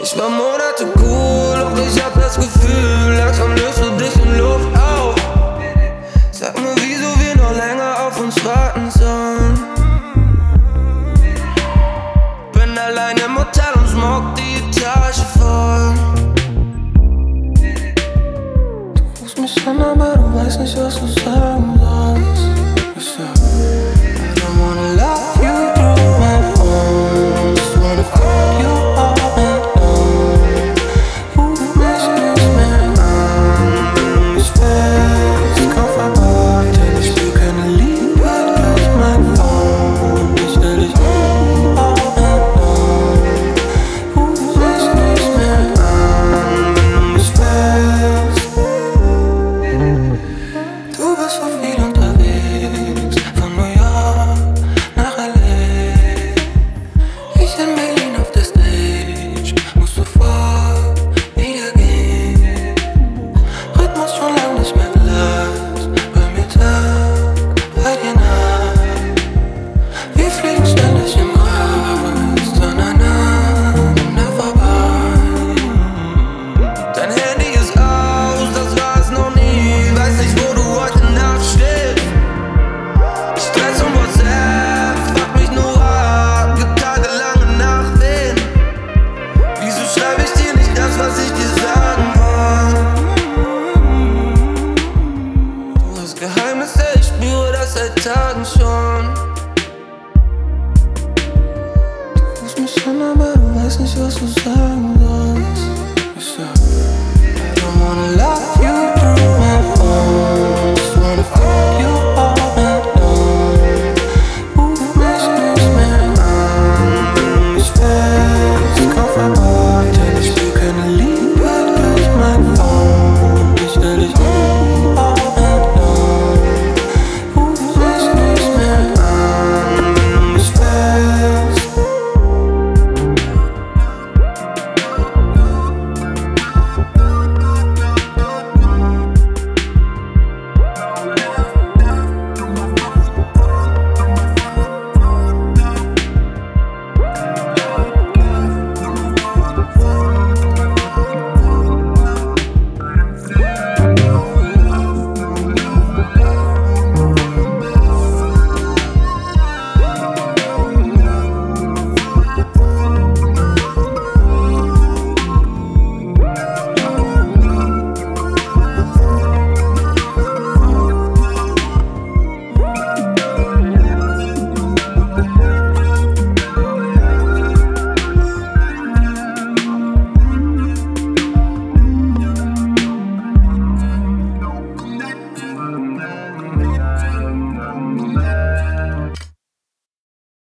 Ich war Monate cool, doch ich hab das Gefühl, langsam löst du dich in Luft auf. Sag mir, wieso wir noch länger auf uns warten sollen. Bin allein im Hotel und smoke die Etage voll. Du rufst mich an, aber du weißt nicht, was du sagen sollst. Ich sag, I don't wanna love you through my phone, just wanna fuck you all night long. Ruf mich nicht mehr an, wenn du mich willst, komm vorbei. Denn ich will keine Liebe durch mein Phone, ich will dich all night long. Ruf mich nicht mehr an, wenn du mich willst. Du bist so viel unterwegs, von New York nach L.A. Ich in Berlin auf der Stage, musst sofort wieder gehen. Rhythmus schon lang nicht mehr gleich, bei mir Tag, bei dir Nacht. Wir fliegen ständig im Kreis, aneinander vorbei. Dein Handy ist aus, das war es noch nie. Weiß nicht, wo du heute Nacht stehst. Stress und WhatsApp, fuck mich nur ab, gibt tagelange Nachwehen. Wieso schreibe ich dir nicht das, was ich dir sagen wollte? Du hast Geheimnisse, ich spüre das seit Tagen schon. Du rufst mich an, aber du weißt nicht, was du sagen sollst.